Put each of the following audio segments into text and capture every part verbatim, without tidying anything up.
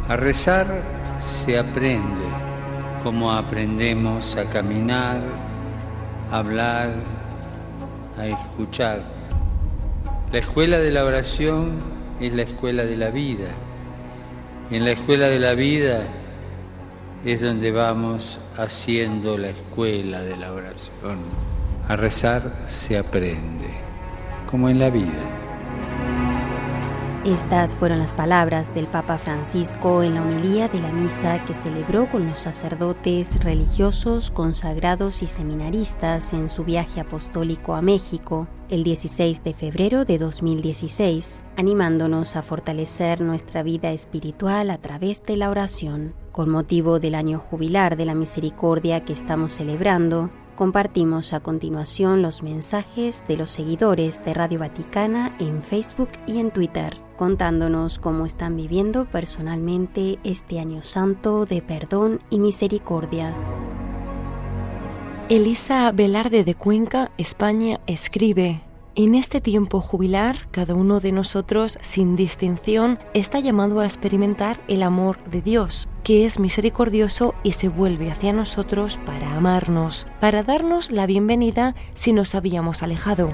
A rezar se aprende, como aprendemos a caminar, a hablar, a escuchar. La escuela de la oración es la escuela de la vida. En la escuela de la vida es donde vamos haciendo la escuela de la oración. A rezar se aprende, como en la vida. Estas fueron las palabras del Papa Francisco en la homilía de la misa que celebró con los sacerdotes religiosos, consagrados y seminaristas en su viaje apostólico a México el dieciséis de febrero de dos mil dieciséis, animándonos a fortalecer nuestra vida espiritual a través de la oración. Con motivo del año jubilar de la misericordia que estamos celebrando, compartimos a continuación los mensajes de los seguidores de Radio Vaticana en Facebook y en Twitter, contándonos cómo están viviendo personalmente este año santo de perdón y misericordia. Elisa Velarde de Cuenca, España, escribe: en este tiempo jubilar, cada uno de nosotros, sin distinción, está llamado a experimentar el amor de Dios, que es misericordioso y se vuelve hacia nosotros para amarnos, para darnos la bienvenida si nos habíamos alejado.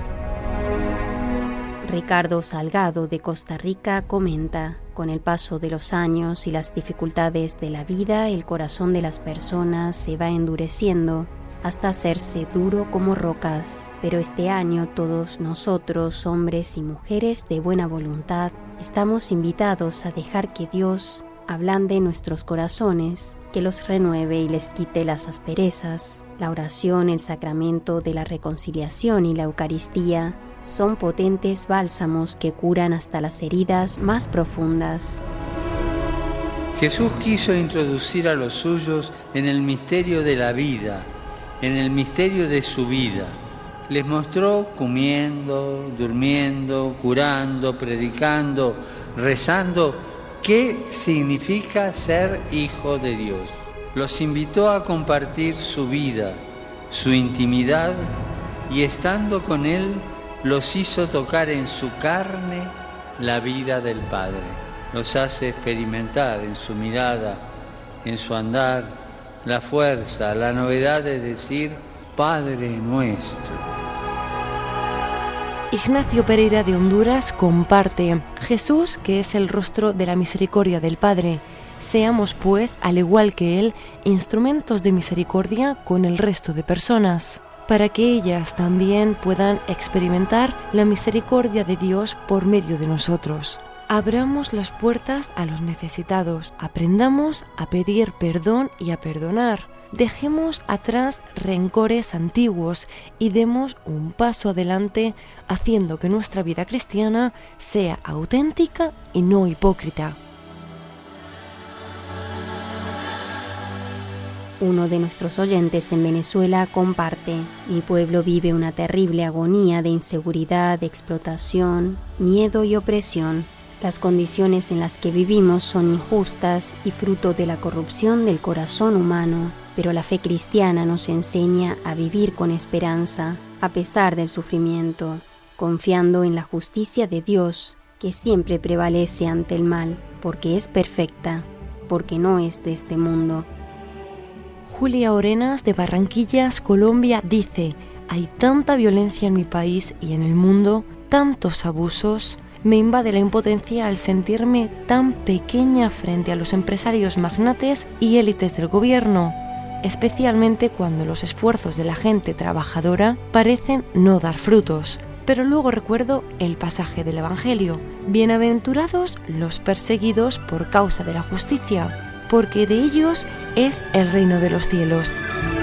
Ricardo Salgado de Costa Rica comenta: con el paso de los años y las dificultades de la vida, el corazón de las personas se va endureciendo hasta hacerse duro como rocas. Pero este año todos nosotros, hombres y mujeres de buena voluntad, estamos invitados a dejar que Dios ablande nuestros corazones, que los renueve y les quite las asperezas. La oración, el sacramento de la reconciliación y la Eucaristía son potentes bálsamos que curan hasta las heridas más profundas. Jesús quiso introducir a los suyos en el misterio de la vida, en el misterio de su vida. Les mostró comiendo, durmiendo, curando, predicando, rezando, qué significa ser hijo de Dios. Los invitó a compartir su vida, su intimidad, y estando con Él, los hizo tocar en su carne la vida del Padre. Los hace experimentar en su mirada, en su andar, la fuerza, la novedad de decir Padre nuestro. Ignacio Pereira de Honduras comparte: Jesús, que es el rostro de la misericordia del Padre. Seamos, pues, al igual que Él, instrumentos de misericordia con el resto de personas, para que ellas también puedan experimentar la misericordia de Dios por medio de nosotros. Abramos las puertas a los necesitados, aprendamos a pedir perdón y a perdonar. Dejemos atrás rencores antiguos y demos un paso adelante, haciendo que nuestra vida cristiana sea auténtica y no hipócrita. Uno de nuestros oyentes en Venezuela comparte: mi pueblo vive una terrible agonía de inseguridad, explotación, miedo y opresión. Las condiciones en las que vivimos son injustas y fruto de la corrupción del corazón humano, pero la fe cristiana nos enseña a vivir con esperanza, a pesar del sufrimiento, confiando en la justicia de Dios, que siempre prevalece ante el mal, porque es perfecta, porque no es de este mundo. Julia Orenas de Barranquillas, Colombia, dice: hay tanta violencia en mi país y en el mundo, tantos abusos. Me invade la impotencia al sentirme tan pequeña frente a los empresarios magnates y élites del gobierno, especialmente cuando los esfuerzos de la gente trabajadora parecen no dar frutos. Pero luego recuerdo el pasaje del Evangelio: bienaventurados los perseguidos por causa de la justicia, porque de ellos es el reino de los cielos.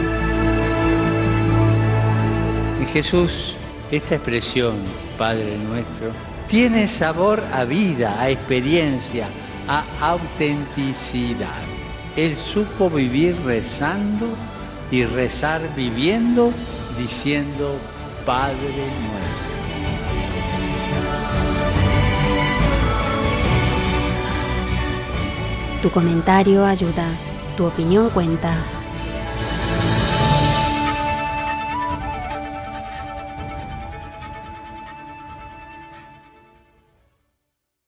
En Jesús, esta expresión, Padre nuestro, tiene sabor a vida, a experiencia, a autenticidad. Él supo vivir rezando y rezar viviendo, diciendo Padre nuestro. Tu comentario ayuda, tu opinión cuenta.